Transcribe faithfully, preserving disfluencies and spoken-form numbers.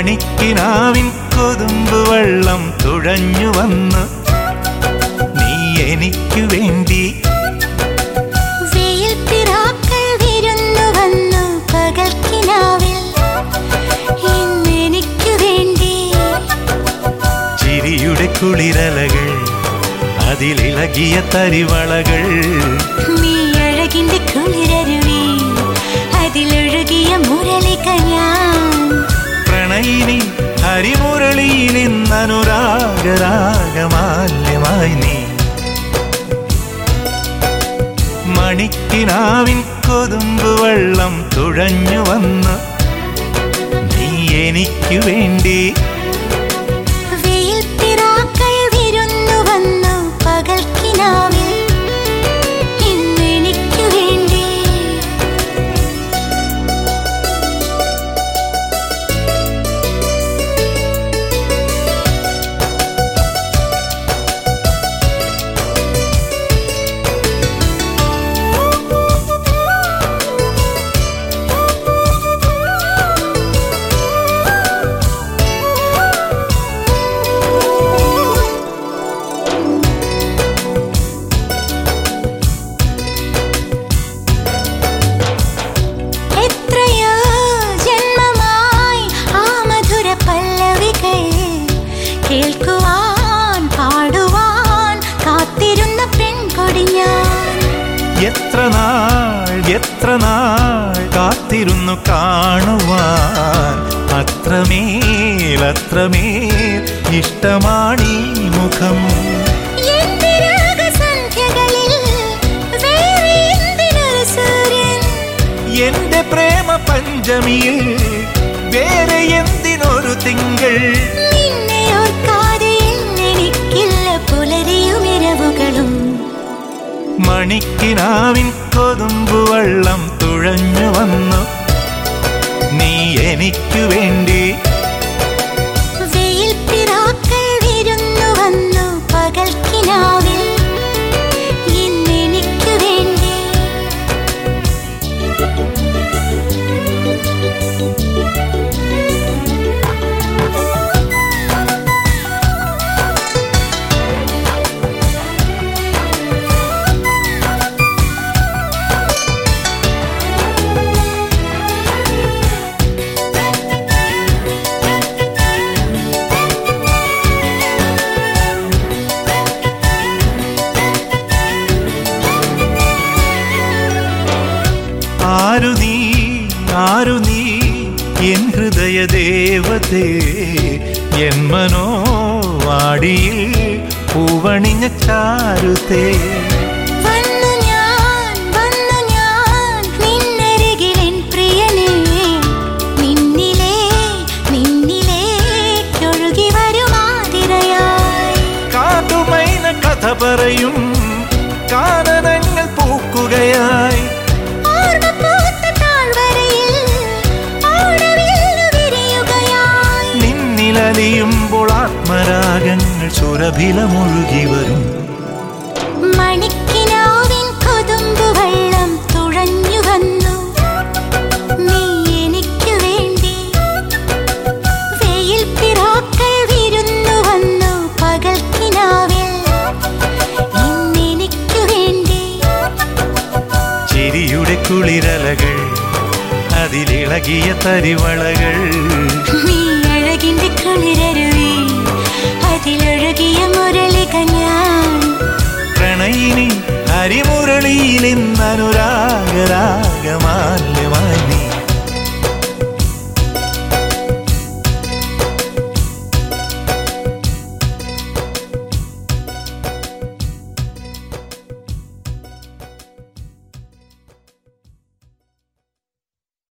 മണിക്കിനാവിൻ കൊതുമ്പ് വെള്ളം തുഴഞ്ഞു വന്ന് നീ എനിക്കു വേണ്ടി വെയിൽപ്പിറാക്കൾ വിരുന്നു വന്നു പകൽക്കിനാവിൽ ഇന്നെനിക്കു വേണ്ടി ചിരിയുടെ കുളിരലകൾ അതിലിളകിയ തരിവളകൾ നീ അഴകിന്റെ കുളിരരുവി അതിലൊഴുകിയ മുരളിക ഞാൻ പ്രണയിനി ഹരിമുരളിയിൽ ഇന്നനുരാഗരാഗമാല്യമായി നീ മണിക്കിനാവിൻ കൊതുമ്പ് വെള്ളം തുഴഞ്ഞു വന്ന് നീ എനിക്കു വേണ്ടി വെയിൽപ്പിറാക്കൾ വിരുന്നു വന്നു പകൽക്കിനാവിൽ ഇന്നെനിക്കു വേണ്ടി കേൾക്കുവാൻ പാടുവാൻ കാത്തിരുന്ന പെൺകൊടി ഞാൻ എത്ര നാൾ എത്ര നാൾ കാത്തിരുന്നു കാണുവാൻ അത്രമേൽ അത്രമേൽ ഇഷ്ടമാണീ മുഖം എന്റെ പ്രേമ പഞ്ചമിയിൽ വേറെ എന്തിനൊരു തിങ്കൾ മണിക്കിനാവിൻ കൊതുമ്പ് വെള്ളം തുഴഞ്ഞു വന്നു നീ എനിക്കു വേണ്ടി വെയിൽപ്പിറാക്കൾ വിരുന്നു വന്നു പകൽക്കിനാവിൽ ഇന്നെനിക്കു വേണ്ടി ആരു നീ ആരു നീ എൻ ഹൃദയ ദേവതേ എൻ മനോവാടിയിൽ പൂവണിഞ്ഞ ചാരുതേ വന്നു ഞാൻ വന്നു ഞാൻ നിന്നരികിലെൻ പ്രിയനേ നിന്നിലേ നിന്നിലേക്കൊഴുകി വരുമാതിരയായി കാട്ടുമൈന കഥ പറയും കാനനങ്ങൾ പൂക്കുകയായി നിന്നിലലിയുമ്പോൾ ആത്മരാഗങ്ങൾ സുരഭിലമൊഴുകി വരും മണിക്കിനാവിൻ കൊതുമ്പ് വെള്ളം തുഴഞ്ഞു വന്നു നീ എനിക്കു വേണ്ടി വെയിൽപ്പിറാക്കൾ വിരുന്നു വന്നു പകൽക്കിനാവിൽ ഇന്നെനിക്കു വേണ്ടി ചിരിയുടെ കുളിരലകൾ അതിലിളകിയ തരിവളകൾ നീ അഴകിന്റെ കുളിരരുവി അതിലൊഴുകിയ മുരളിക ഞാൻ പ്രണയിനി ഹരിമുരളിയിൽ ഇന്നനുരാഗരാഗമാല്യമായി